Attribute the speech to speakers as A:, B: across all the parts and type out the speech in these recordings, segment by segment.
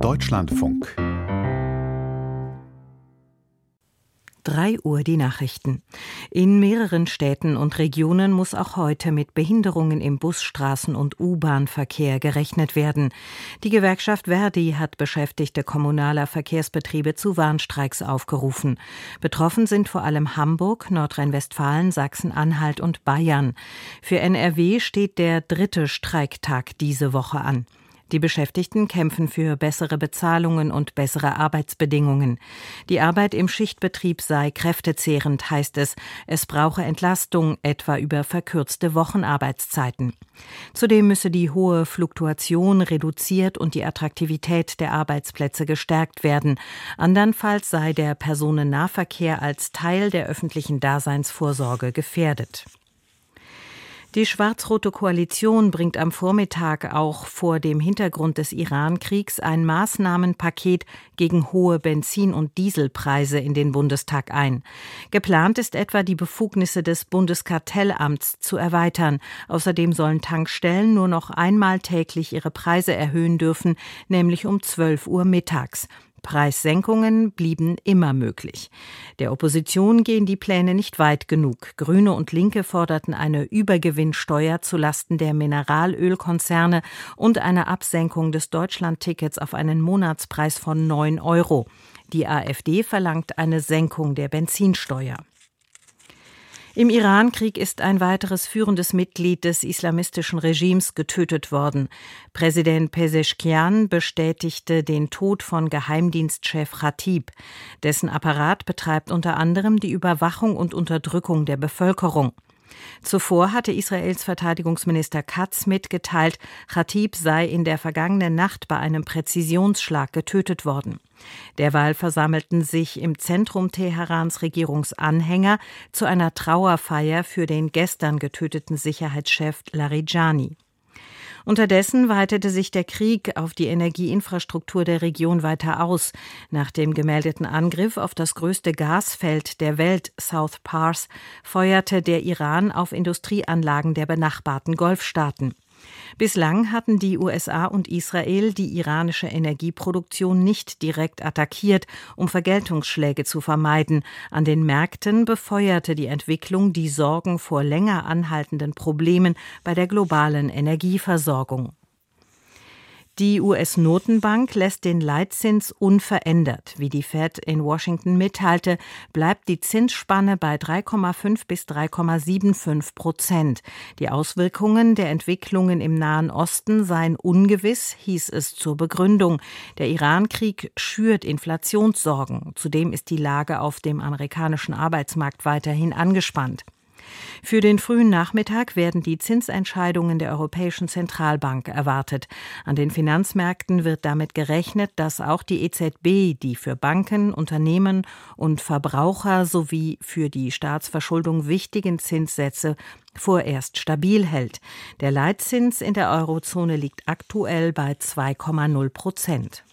A: Deutschlandfunk.
B: 3 Uhr die Nachrichten. In mehreren Städten und Regionen muss auch heute mit Behinderungen im Bus-, Straßen- und U-Bahn-Verkehr gerechnet werden. Die Gewerkschaft ver.di hat Beschäftigte kommunaler Verkehrsbetriebe zu Warnstreiks aufgerufen. Betroffen sind vor allem Hamburg, Nordrhein-Westfalen, Sachsen-Anhalt und Bayern. Für NRW steht der 3. Streiktag diese Woche an. Die Beschäftigten kämpfen für bessere Bezahlungen und bessere Arbeitsbedingungen. Die Arbeit im Schichtbetrieb sei kräftezehrend, heißt es. Es brauche Entlastung, etwa über verkürzte Wochenarbeitszeiten. Zudem müsse die hohe Fluktuation reduziert und die Attraktivität der Arbeitsplätze gestärkt werden. Andernfalls sei der Personennahverkehr als Teil der öffentlichen Daseinsvorsorge gefährdet. Die schwarz-rote Koalition bringt am Vormittag auch vor dem Hintergrund des Iran-Kriegs ein Maßnahmenpaket gegen hohe Benzin- und Dieselpreise in den Bundestag ein. Geplant ist etwa, die Befugnisse des Bundeskartellamts zu erweitern. Außerdem sollen Tankstellen nur noch einmal täglich ihre Preise erhöhen dürfen, nämlich um 12 Uhr mittags. Preissenkungen blieben immer möglich. Der Opposition gehen die Pläne nicht weit genug. Grüne und Linke forderten eine Übergewinnsteuer zulasten der Mineralölkonzerne und eine Absenkung des Deutschlandtickets auf einen Monatspreis von 9 €. Die AfD verlangt eine Senkung der Benzinsteuer. Im Iran-Krieg ist ein weiteres führendes Mitglied des islamistischen Regimes getötet worden. Präsident Pezeshkian bestätigte den Tod von Geheimdienstchef Khatib. Dessen Apparat betreibt unter anderem die Überwachung und Unterdrückung der Bevölkerung. Zuvor hatte Israels Verteidigungsminister Katz mitgeteilt, Khatib sei in der vergangenen Nacht bei einem Präzisionsschlag getötet worden. Derweil versammelten sich im Zentrum Teherans Regierungsanhänger zu einer Trauerfeier für den gestern getöteten Sicherheitschef Larijani. Unterdessen weitete sich der Krieg auf die Energieinfrastruktur der Region weiter aus. Nach dem gemeldeten Angriff auf das größte Gasfeld der Welt, South Pars, feuerte der Iran auf Industrieanlagen der benachbarten Golfstaaten. Bislang hatten die USA und Israel die iranische Energieproduktion nicht direkt attackiert, um Vergeltungsschläge zu vermeiden. An den Märkten befeuerte die Entwicklung die Sorgen vor länger anhaltenden Problemen bei der globalen Energieversorgung. Die US-Notenbank lässt den Leitzins unverändert. Wie die Fed in Washington mitteilte, bleibt die Zinsspanne bei 3,5 bis 3,75%. Die Auswirkungen der Entwicklungen im Nahen Osten seien ungewiss, hieß es zur Begründung. Der Iran-Krieg schürt Inflationssorgen. Zudem ist die Lage auf dem amerikanischen Arbeitsmarkt weiterhin angespannt. Für den frühen Nachmittag werden die Zinsentscheidungen der Europäischen Zentralbank erwartet. An den Finanzmärkten wird damit gerechnet, dass auch die EZB die für Banken, Unternehmen und Verbraucher sowie für die Staatsverschuldung wichtigen Zinssätze vorerst stabil hält. Der Leitzins in der Eurozone liegt aktuell bei 2,0%.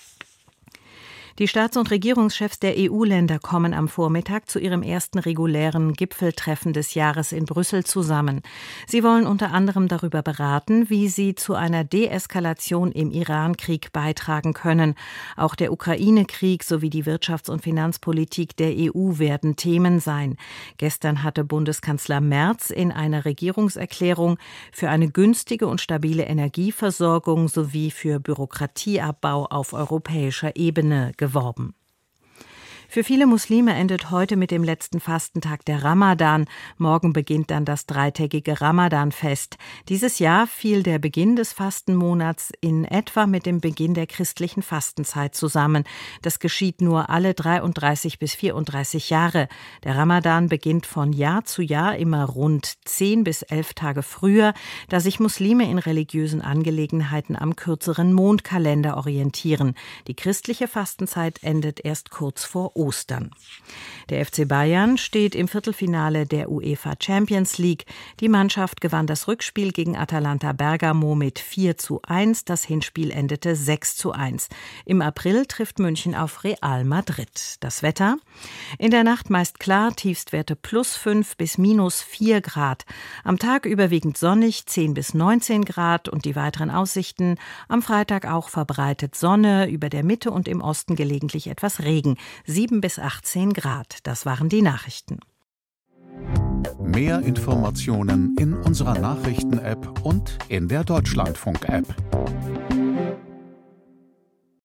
B: Die Staats- und Regierungschefs der EU-Länder kommen am Vormittag zu ihrem ersten regulären Gipfeltreffen des Jahres in Brüssel zusammen. Sie wollen unter anderem darüber beraten, wie sie zu einer Deeskalation im Iran-Krieg beitragen können. Auch der Ukraine-Krieg sowie die Wirtschafts- und Finanzpolitik der EU werden Themen sein. Gestern hatte Bundeskanzler Merz in einer Regierungserklärung für eine günstige und stabile Energieversorgung sowie für Bürokratieabbau auf europäischer Ebene geworben. Für viele Muslime endet heute mit dem letzten Fastentag der Ramadan. Morgen beginnt dann das dreitägige Ramadanfest. Dieses Jahr fiel der Beginn des Fastenmonats in etwa mit dem Beginn der christlichen Fastenzeit zusammen. Das geschieht nur alle 33 bis 34 Jahre. Der Ramadan beginnt von Jahr zu Jahr immer rund 10 bis 11 Tage früher, da sich Muslime in religiösen Angelegenheiten am kürzeren Mondkalender orientieren. Die christliche Fastenzeit endet erst kurz vor Ostern. Der FC Bayern steht im Viertelfinale der UEFA Champions League. Die Mannschaft gewann das Rückspiel gegen Atalanta Bergamo mit 4:1. Das Hinspiel endete 6:1. Im April trifft München auf Real Madrid. Das Wetter? In der Nacht meist klar, Tiefstwerte +5 bis -4 Grad. Am Tag überwiegend sonnig, 10 bis 19 Grad. Und die weiteren Aussichten: am Freitag auch verbreitet Sonne, über der Mitte und im Osten gelegentlich etwas Regen, 7 bis 18 Grad. Das waren die Nachrichten.
A: Mehr Informationen in unserer Nachrichten-App und in der Deutschlandfunk-App.